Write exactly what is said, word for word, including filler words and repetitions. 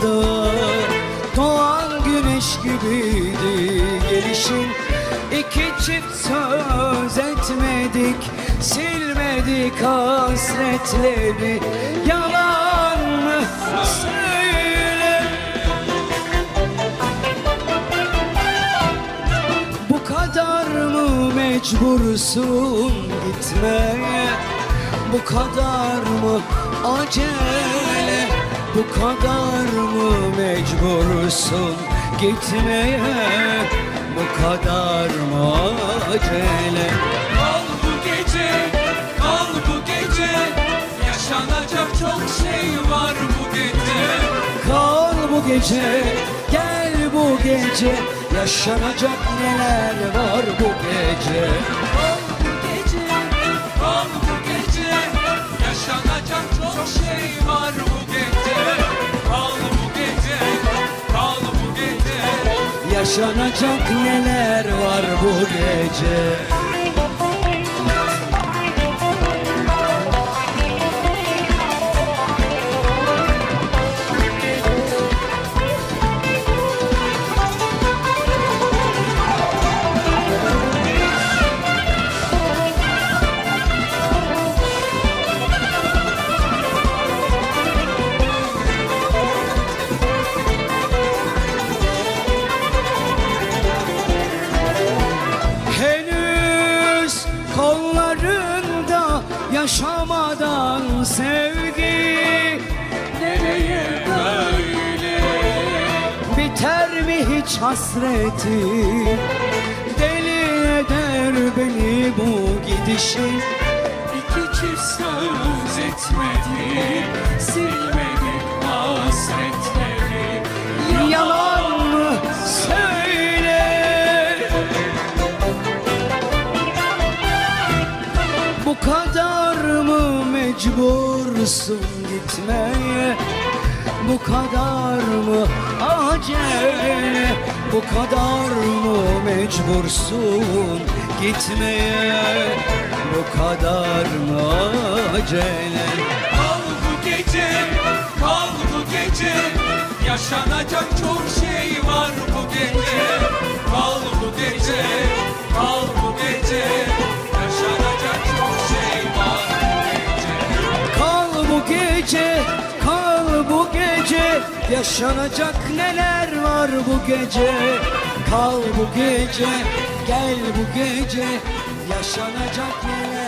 yanımda. Doğan güneş gibiydi gelişin. İki çift söz etmedik, silmedik hasretleri. Yalan mı söyle? Bu kadar mı mecbursun gitmeye? Bu kadar mı acele? Bu kadar mı mecbursun gitmeye? Bu kadar mı acele? Kal bu gece, kal bu gece, yaşanacak çok şey var bu gece. Kal bu gece, gel bu gece, yaşanacak neler var bu gece. Kal bu gece, kal bu gece, yaşanacak çok şey var bu gece. Kal bu gece, kal bu gece, Yaşanacak neler var bu gece. Kollarında yaşamadan sevgi nereye böyle? biter mi hiç hasreti? Deli eder beni bu gidişin. İki çift söz etmedik, silmedik hasretleri. Yalan mı söyle? Bu kadar mı mecbursun gitmeye? Bu kadar mı acele? Bu kadar mı mecbursun gitmeye? Bu kadar mı acele? Kal bu gece, kal bu gece, yaşanacak çok şey var bu gece. Kal bu gece, kal bu gece, yaşanacak çok şey var bu gece. Kal bu gece, kal bu gece, yaşanacak neler var bu gece. Kal bu gece, gel bu gece, yaşanacak neler